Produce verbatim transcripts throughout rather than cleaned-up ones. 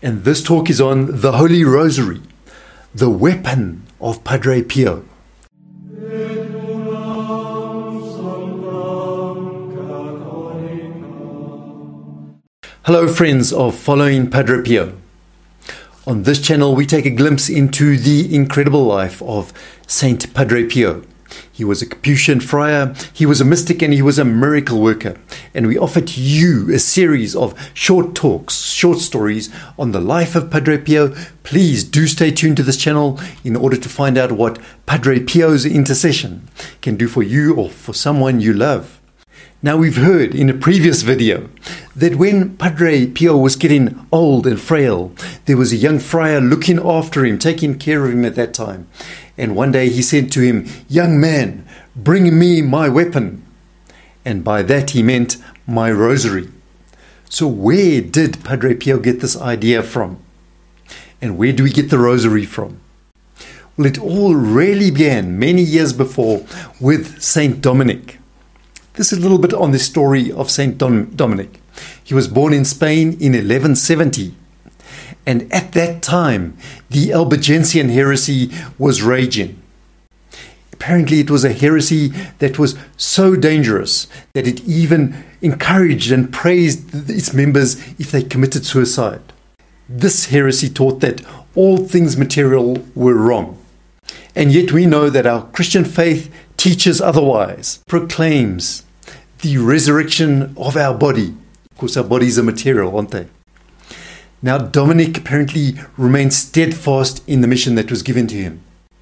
And this talk is on the Holy Rosary, the weapon of Padre Pio. Hello friends of Following Padre Pio. On this channel we take a glimpse into the incredible life of Saint Padre Pio. He was a Capuchin friar, he was a mystic, and he was a miracle worker. And we offer to you a series of short talks, short stories on the life of Padre Pio. Please do stay tuned to this channel in order to find out what Padre Pio's intercession can do for you or for someone you love. Now, we've heard in a previous video that when Padre Pio was getting old and frail, there was a young friar looking after him, taking care of him at that time. And one day he said to him, "Young man, bring me my weapon." And by that he meant my rosary. So where did Padre Pio get this idea from? And where do we get the rosary from? Well, it all really began many years before with Saint Dominic. This is a little bit on the story of Saint Dom- Dominic. He was born in Spain in eleven seventy. And at that time, the Albigensian heresy was raging. Apparently, it was a heresy that was so dangerous that it even encouraged and praised its members if they committed suicide. This heresy taught that all things material were wrong. And yet we know that our Christian faith teaches otherwise, proclaims the resurrection of our body. Of course, our bodies are material, aren't they? Now, Dominic apparently remained steadfast in the mission that was given to him.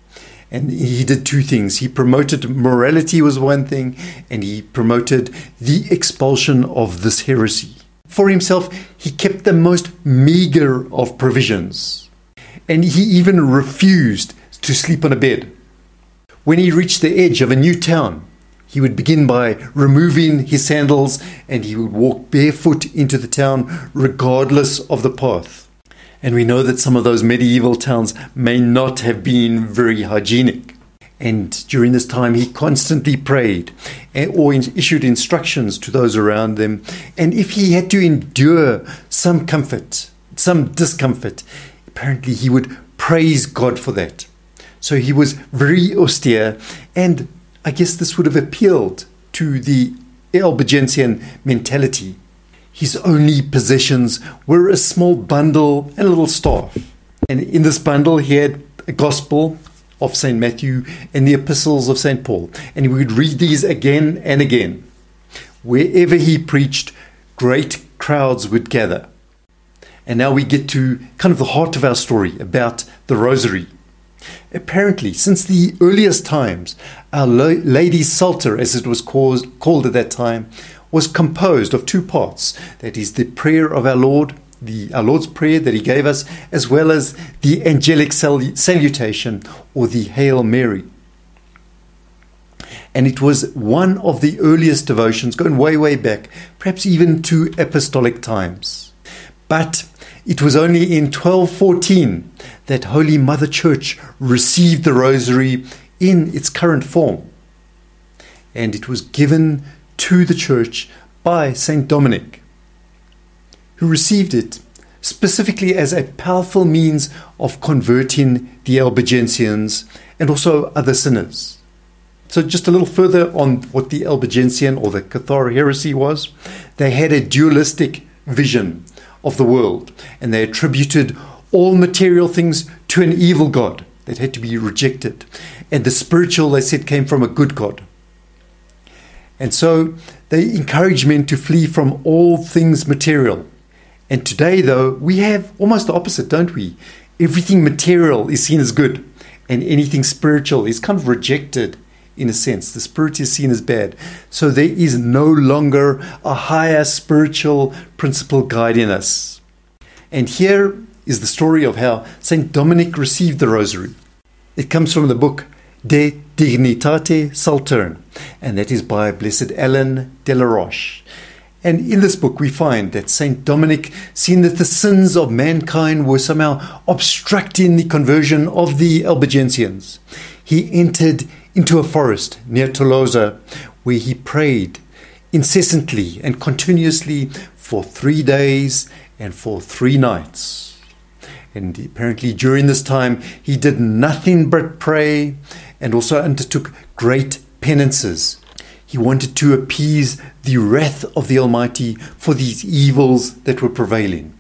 And he did two things. He promoted morality was one thing, and he promoted the expulsion of this heresy. For himself, he kept the most meager of provisions. And he even refused to sleep on a bed. When he reached the edge of a new town, he would begin by removing his sandals and he would walk barefoot into the town regardless of the path. And we know that some of those medieval towns may not have been very hygienic. And during this time he constantly prayed or issued instructions to those around them. And if he had to endure some comfort, some discomfort, apparently he would praise God for that. So he was very austere, and I guess this would have appealed to the Albigensian mentality. His only possessions were a small bundle and a little staff. And in this bundle he had a Gospel of Saint Matthew and the Epistles of Saint Paul. And he would read these again and again. Wherever he preached, great crowds would gather. And now we get to kind of the heart of our story about the Rosary. Apparently, since the earliest times, Our Lady's Psalter, as it was called, called at that time, was composed of two parts. That is the prayer of our Lord, the our Lord's Prayer that he gave us, as well as the angelic sal- salutation or the Hail Mary. And it was one of the earliest devotions, going way, way back, perhaps even to apostolic times. But it was only in twelve fourteen that Holy Mother Church received the Rosary in its current form. And it was given to the Church by Saint Dominic, who received it specifically as a powerful means of converting the Albigensians and also other sinners. So just a little further on what the Albigensian or the Cathar heresy was. They had a dualistic vision of the world, and they attributed all material things to an evil God that had to be rejected, and the spiritual, they said, came from a good God. And so they encouraged men to flee from all things material. And today, though, we have almost the opposite, don't we? Everything material is seen as good, and anything spiritual is kind of rejected in a sense. The spirit is seen as bad. So there is no longer a higher spiritual principle guiding us. And here is the story of how Saint Dominic received the Rosary. It comes from the book De Dignitate Psaltern, and that is by Blessed Alain de la Roche. And in this book we find that Saint Dominic, seeing that the sins of mankind were somehow obstructing the conversion of the Albigensians, he entered into a forest near Tolosa, where he prayed incessantly and continuously for three days and for three nights. And apparently during this time, he did nothing but pray and also undertook great penances. He wanted to appease the wrath of the Almighty for these evils that were prevailing.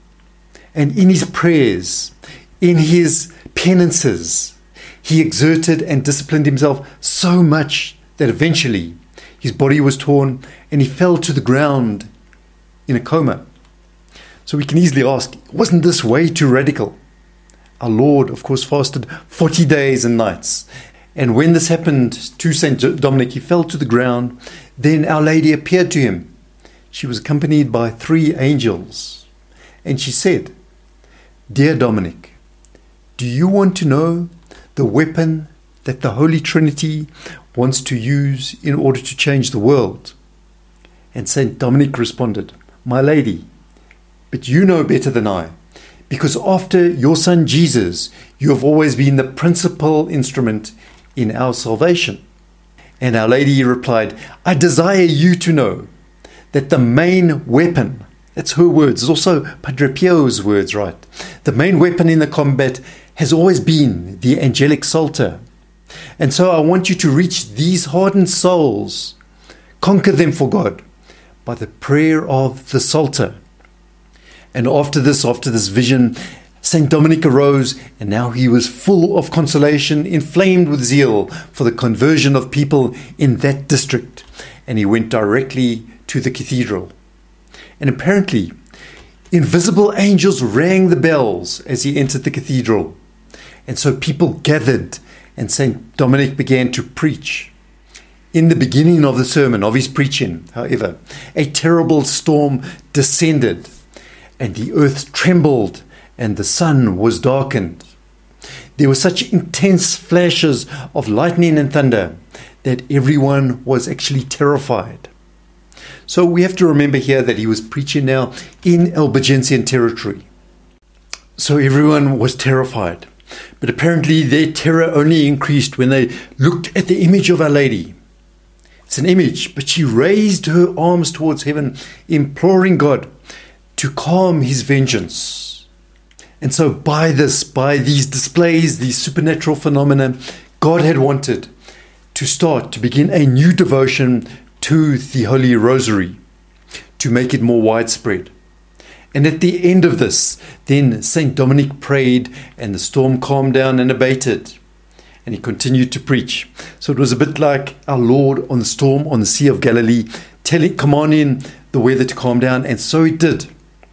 And in his prayers, in his penances, he exerted and disciplined himself so much that eventually his body was torn and he fell to the ground in a coma. So we can easily ask, wasn't this way too radical? Our Lord, of course, fasted forty days and nights. And when this happened to Saint Dominic, he fell to the ground. Then Our Lady appeared to him. She was accompanied by three angels. And she said, "Dear Dominic, do you want to know the weapon that the Holy Trinity wants to use in order to change the world?" And Saint Dominic responded, "My lady, but you know better than I, because after your son Jesus, you have always been the principal instrument in our salvation." And Our Lady replied, "I desire you to know that the main weapon," that's her words, it's also Padre Pio's words, right? "The main weapon in the combat has always been the angelic psalter. And so I want you to reach these hardened souls, conquer them for God by the prayer of the psalter." And after this, after this vision, Saint Dominic arose, and now he was full of consolation, inflamed with zeal for the conversion of people in that district. And he went directly to the cathedral. And apparently, invisible angels rang the bells as he entered the cathedral. And so people gathered, and Saint Dominic began to preach. In the beginning of the sermon, of his preaching, however, a terrible storm descended, and the earth trembled, and the sun was darkened. There were such intense flashes of lightning and thunder that everyone was actually terrified. So we have to remember here that he was preaching now in Albigensian territory. So everyone was terrified. But apparently their terror only increased when they looked at the image of Our Lady. It's an image, but she raised her arms towards heaven, imploring God to calm his vengeance. And so by this, by these displays, these supernatural phenomena, God had wanted to start, to begin a new devotion to the Holy Rosary, to make it more widespread. And at the end of this, then Saint Dominic prayed, and the storm calmed down and abated. And he continued to preach. So it was a bit like our Lord on the storm on the Sea of Galilee, telling, commanding the weather to calm down, and so it did.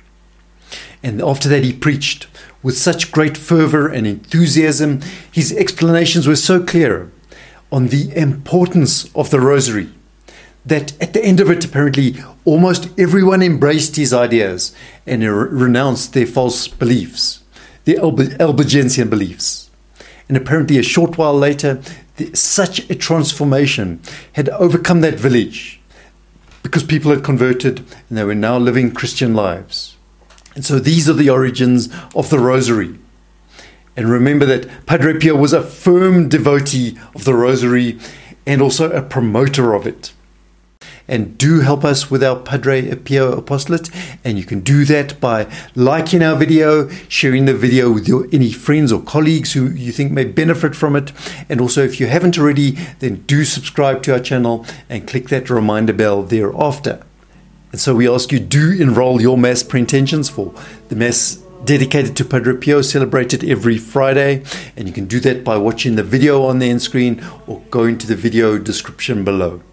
And after that he preached with such great fervor and enthusiasm. His explanations were so clear on the importance of the Rosary that at the end of it, apparently, almost everyone embraced his ideas and renounced their false beliefs, their Albigensian beliefs. And apparently a short while later, the, such a transformation had overcome that village because people had converted and they were now living Christian lives. And so these are the origins of the Rosary. And remember that Padre Pio was a firm devotee of the Rosary and also a promoter of it. And do help us with our Padre Pio apostolate, and you can do that by liking our video, sharing the video with your any friends or colleagues who you think may benefit from it. And also, if you haven't already, then do subscribe to our channel and click that reminder bell thereafter. And so we ask you, do enroll your Mass pre-intentions for the Mass dedicated to Padre Pio, celebrated every Friday. And you can do that by watching the video on the end screen or going to the video description below.